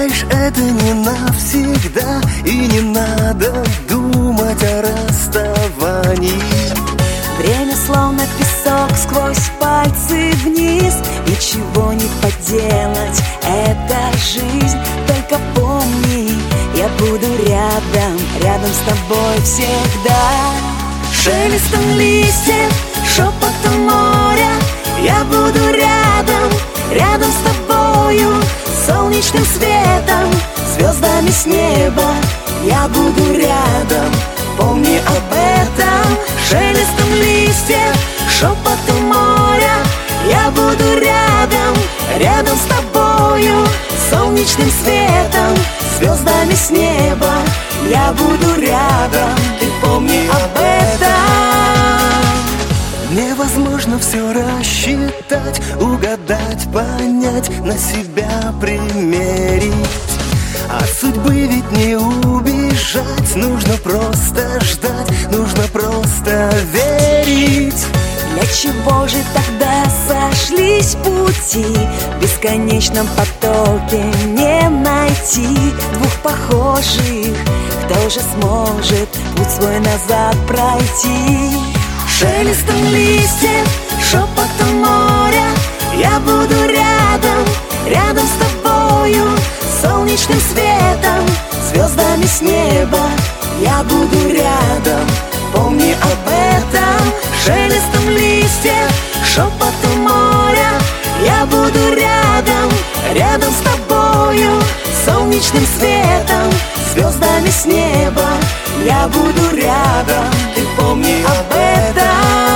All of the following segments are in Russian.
Знаешь, это не навсегда, и не надо думать о расставании. Время словно песок сквозь пальцы вниз. Ничего не поделать, это жизнь. Только помни, я буду рядом, рядом с тобой всегда. Шелестом листьев, шепотом моря, я буду рядом, рядом с тобою. Солнечным светом, звездами с неба, я буду рядом, помни об этом. Шелестом листьев, шепотом моря, я буду рядом, рядом с тобою. Солнечным светом, звездами с неба, я буду рядом, ты помни об этом. Невозможно все рассчитать, угадать, понять, на себя примерить. От судьбы ведь не убежать, нужно просто ждать, нужно просто верить. Для чего же тогда сошлись пути? В бесконечном потоке не найти двух похожих. Кто же сможет путь свой назад пройти? Шелестом листьев, шепотом моря, я буду рядом, рядом с тобою. Солнечным светом, звездами с неба, я буду рядом, помни об этом. Шелестом листьев, шепотом моря, я буду рядом, рядом с тобою. Солнечным светом, звездами с неба, я буду рядом, ты помни об этом.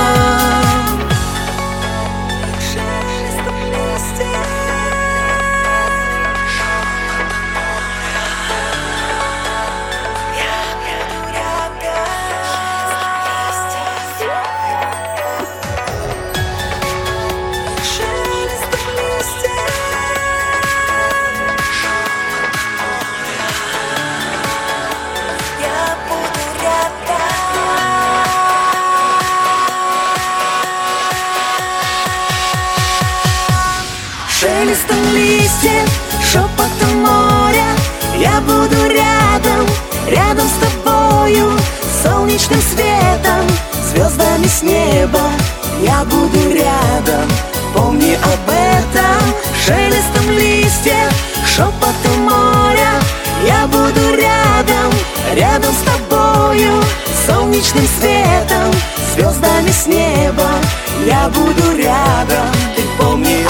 Шелестом листьев, шепотом моря, я буду рядом, рядом с тобою. Солнечным светом, звездами с неба, я буду рядом, помни об этом. Шелестом листьев, шепотом моря, я буду рядом, рядом с тобою. Солнечным светом, звездами с неба, я буду рядом, ты помни